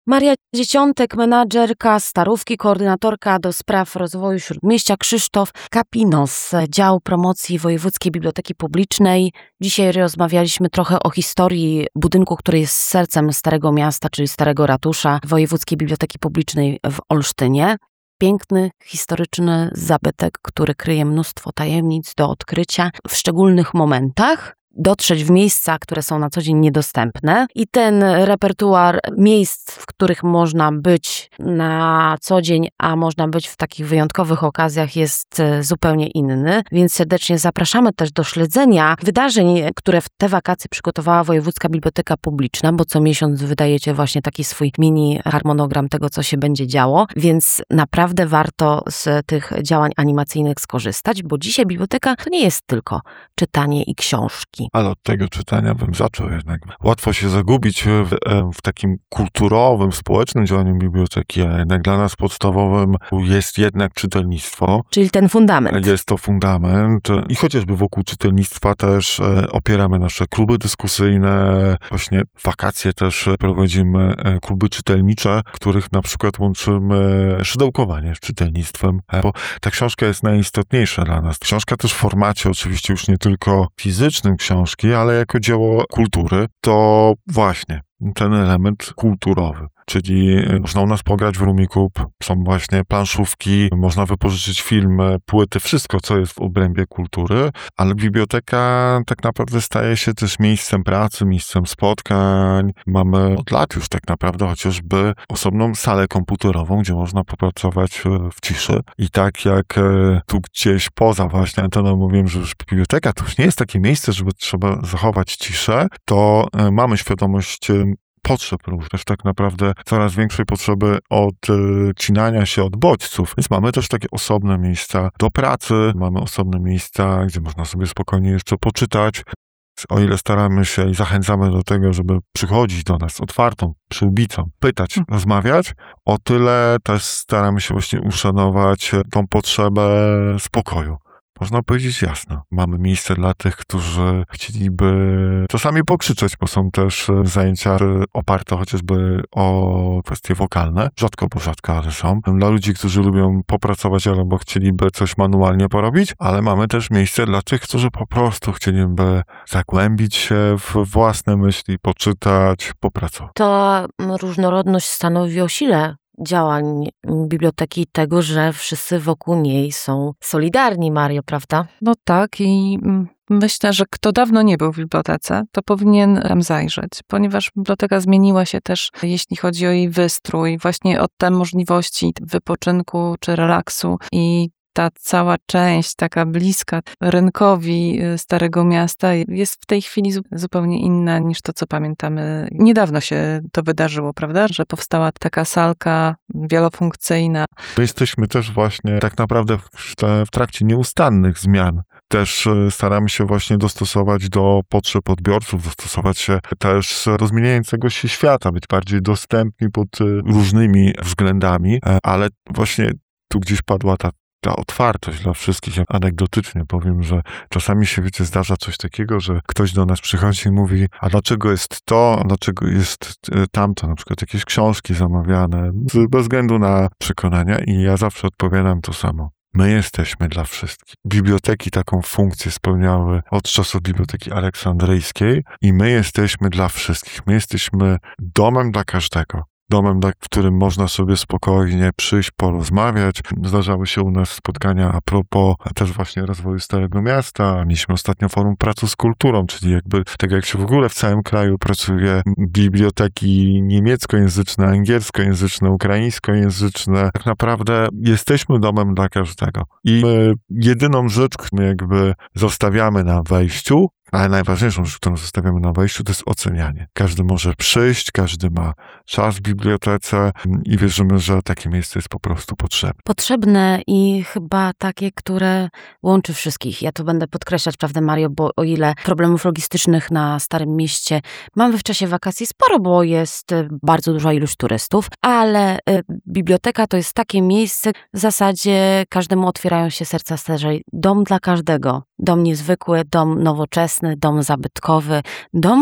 Maria Dzieciątek, menadżerka Starówki, koordynatorka do spraw rozwoju Śródmieścia, Krzysztof Kapinos, dział promocji Wojewódzkiej Biblioteki Publicznej. Dzisiaj rozmawialiśmy trochę o historii budynku, który jest sercem Starego Miasta, czyli Starego Ratusza Wojewódzkiej Biblioteki Publicznej w Olsztynie. Piękny, historyczny zabytek, który kryje mnóstwo tajemnic do odkrycia w szczególnych momentach. Dotrzeć w miejsca, które są na co dzień niedostępne i ten repertuar miejsc, w których można być na co dzień, a można być w takich wyjątkowych okazjach jest zupełnie inny, więc serdecznie zapraszamy też do śledzenia wydarzeń, które w te wakacje przygotowała Wojewódzka Biblioteka Publiczna, bo co miesiąc wydajecie właśnie taki swój mini harmonogram tego, co się będzie działo, więc naprawdę warto z tych działań animacyjnych skorzystać, bo dzisiaj biblioteka to nie jest tylko czytanie i książki. Ale od tego czytania bym zaczął jednak. Łatwo się zagubić w takim kulturowym, społecznym działaniu biblioteki, a jednak dla nas podstawowym jest jednak czytelnictwo. Czyli ten fundament. Jest to fundament i chociażby wokół czytelnictwa też opieramy nasze kluby dyskusyjne. Właśnie w wakacje też prowadzimy kluby czytelnicze, w których na przykład łączymy szydełkowanie z czytelnictwem, bo ta książka jest najistotniejsza dla nas. Książka też w formacie oczywiście już nie tylko fizycznym książki, ale jako dzieło kultury, to właśnie ten element kulturowy. Czyli można u nas pograć w Rummikub, są właśnie planszówki, można wypożyczyć filmy, płyty, wszystko, co jest w obrębie kultury, ale biblioteka tak naprawdę staje się też miejscem pracy, miejscem spotkań. Mamy od lat już tak naprawdę chociażby osobną salę komputerową, gdzie można popracować w ciszy. I tak jak tu gdzieś poza właśnie anteną mówiłem, że już biblioteka to już nie jest takie miejsce, żeby trzeba zachować ciszę, to mamy świadomość potrzeb również, tak naprawdę coraz większej potrzeby odcinania się od bodźców. Więc mamy też takie osobne miejsca do pracy, mamy osobne miejsca, gdzie można sobie spokojnie jeszcze poczytać. O ile staramy się i zachęcamy do tego, żeby przychodzić do nas otwartą przyłbicą, pytać, rozmawiać, o tyle też staramy się właśnie uszanować tą potrzebę spokoju. Można powiedzieć jasno. Mamy miejsce dla tych, którzy chcieliby czasami pokrzyczeć, bo są też zajęcia oparte chociażby o kwestie wokalne. Rzadko, bo rzadko, ale są. Dla ludzi, którzy lubią popracować albo chcieliby coś manualnie porobić, ale mamy też miejsce dla tych, którzy po prostu chcieliby zagłębić się w własne myśli, poczytać, popracować. To różnorodność stanowi o sile działań biblioteki, tego, że wszyscy wokół niej są solidarni, Mario, prawda? No tak, i myślę, że kto dawno nie był w bibliotece, to powinien tam zajrzeć, ponieważ biblioteka zmieniła się też, jeśli chodzi o jej wystrój, właśnie od tej możliwości wypoczynku czy relaksu i ta cała część taka bliska rynkowi Starego Miasta jest w tej chwili zupełnie inna niż to, co pamiętamy. Niedawno się to wydarzyło, prawda? Że powstała taka salka wielofunkcyjna. My jesteśmy też właśnie tak naprawdę w trakcie nieustannych zmian. Też staramy się właśnie dostosować do potrzeb odbiorców, dostosować się też do zmieniającego się świata, być bardziej dostępni pod różnymi względami, ale właśnie tu gdzieś padła ta otwartość dla wszystkich. Anegdotycznie powiem, że czasami się, wiecie, zdarza coś takiego, że ktoś do nas przychodzi i mówi, a dlaczego jest to, a dlaczego jest tamto, na przykład jakieś książki zamawiane, bez względu na przekonania, i ja zawsze odpowiadam to samo. My jesteśmy dla wszystkich. Biblioteki taką funkcję spełniały od czasów Biblioteki Aleksandryjskiej i my jesteśmy dla wszystkich. My jesteśmy domem dla każdego. Domem, w którym można sobie spokojnie przyjść, porozmawiać. Zdarzały się u nas spotkania a propos też właśnie rozwoju Starego Miasta. Mieliśmy ostatnio forum Pracy z kulturą, czyli jakby tak jak się w ogóle w całym kraju pracuje biblioteki niemieckojęzyczne, angielskojęzyczne, ukraińskojęzyczne. Tak naprawdę jesteśmy domem dla każdego. I my jedyną rzecz, którą jakby zostawiamy na wejściu, ale najważniejszą rzecz, którą zostawiamy na wejściu, to jest ocenianie. Każdy może przyjść, każdy ma czas w bibliotece i wierzymy, że takie miejsce jest po prostu potrzebne. Potrzebne i chyba takie, które łączy wszystkich. Ja to będę podkreślać, prawda, Mario, bo o ile problemów logistycznych na Starym Mieście mamy w czasie wakacji sporo, bo jest bardzo duża ilość turystów, ale biblioteka to jest takie miejsce, w zasadzie każdemu otwierają się serca starzej. Dom dla każdego. Dom niezwykły, dom nowoczesny, dom zabytkowy, dom,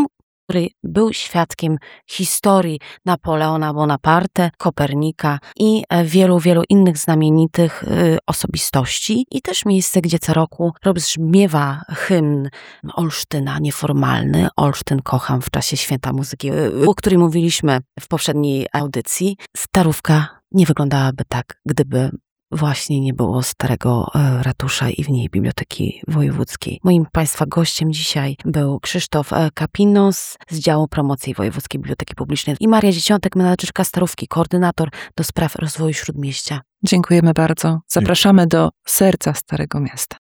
który był świadkiem historii Napoleona Bonaparte, Kopernika i wielu, wielu innych znamienitych osobistości. I też miejsce, gdzie co roku rozbrzmiewa hymn Olsztyna nieformalny. Olsztyn kocham w czasie Święta Muzyki, o którym mówiliśmy w poprzedniej audycji. Starówka nie wyglądałaby tak, gdyby właśnie nie było starego ratusza i w niej Biblioteki Wojewódzkiej. Moim Państwa gościem dzisiaj był Krzysztof Kapinos z działu promocji Wojewódzkiej Biblioteki Publicznej i Maria Dzieciątek, menadżerka Starówki, koordynator do spraw rozwoju Śródmieścia. Dziękujemy bardzo. Zapraszamy do serca Starego Miasta.